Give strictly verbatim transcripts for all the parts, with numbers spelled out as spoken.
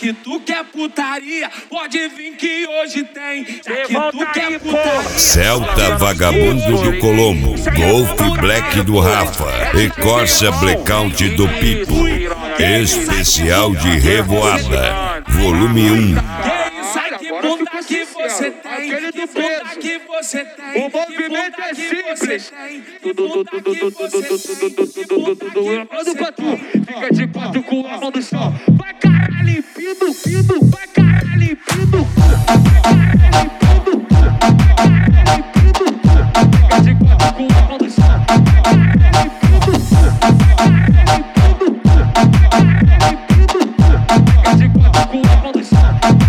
que tu quer putaria, pode vir que hoje tem. Já que tu quer putaria. Celta Vagabundo do Colombo, Golf Black do Rafa e Corsa Blackout do Pipo. Especial de Revoada, volume um. Que bunda que você tem, que bunda que você tem. O movimento é simples. Tudo, tudo, tudo, tudo, tudo, tudo, tudo. Olhando pra tu, fica de quatro com a mão no chão. Vai caralho, pido, pido, vai caralho, pido. Caralho, pido, caralho, pido. Fica de quatro com a mão no chão. Caralho, pido, caralho, pido, caralho, pido. Fica de quatro com a mão no chão.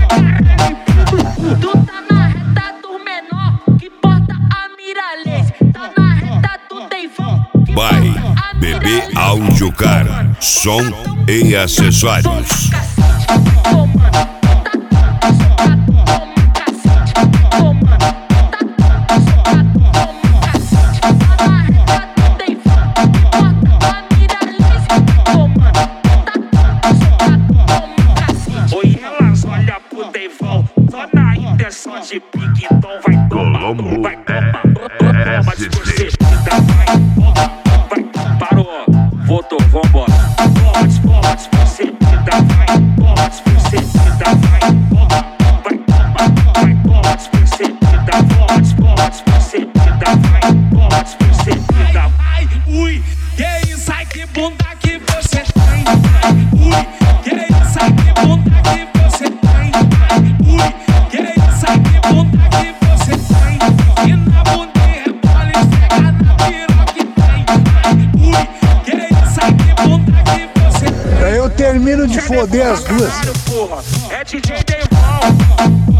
Tu tá na reta do menor, que porta a miralês. Tá na reta do Deivão. By B B Audiocar, som e acessórios. Oi, elas olham pro Deivão, só na intenção de pique, então vai tomar, vai tomar, toma despercebida, vai tomar, vai, parou, voltou, vambora, toma despercebida, vai, toma despercebida, vai, toma, vai tomar, vai, toma despercebida, toma despercebida, vai, toma despercebida. Ai, ui, que isso aí, que bunda que você tem. Ai, ui, que isso aí, que bunda que você tem. Ai, ui, que isso aí, que bunda que você tem. E na bunda rebola e esfrega na piroca que tem. Ai, ui, que isso aí, que bunda que você tem. Eu termino de foder as duas. Porra, é D J Deivão.